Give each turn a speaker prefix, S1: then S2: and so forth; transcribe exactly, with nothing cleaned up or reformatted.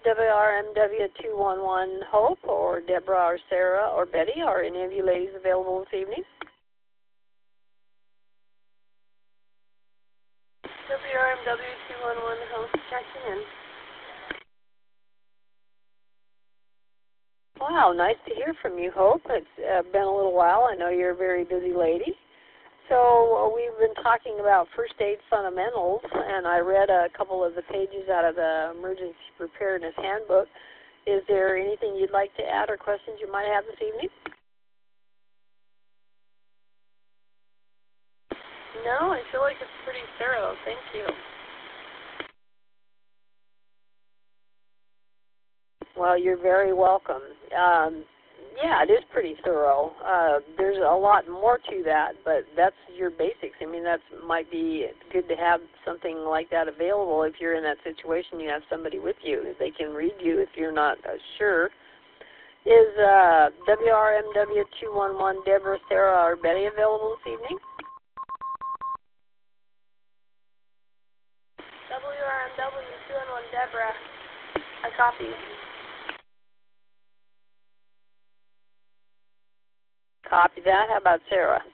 S1: W R M W two one one Hope, or Deborah, or Sarah, or Betty? Are any of you ladies available this evening? W R M W two one one Hope, checking in. Wow, nice to hear from you, Hope. It's uh, been a little while. I know you're a very busy lady. So uh, we've been talking about first aid fundamentals, and I read a couple of the pages out of the Emergency Preparedness Handbook. Is there anything you'd like to add or questions you might have this evening? No, I feel like it's pretty thorough. Thank you. Well, you're very welcome. Um, yeah, it is pretty thorough. Uh, there's a lot more to that, but that's your basics. I mean, that might be good to have something like that available if you're in that situation. You have somebody with you. They can read you if you're not uh, sure. Is uh, W R M W two one one Deborah, Sarah, or Betty available this evening? W R M W two one one Deborah. I copy. Copy that. How about Sarah?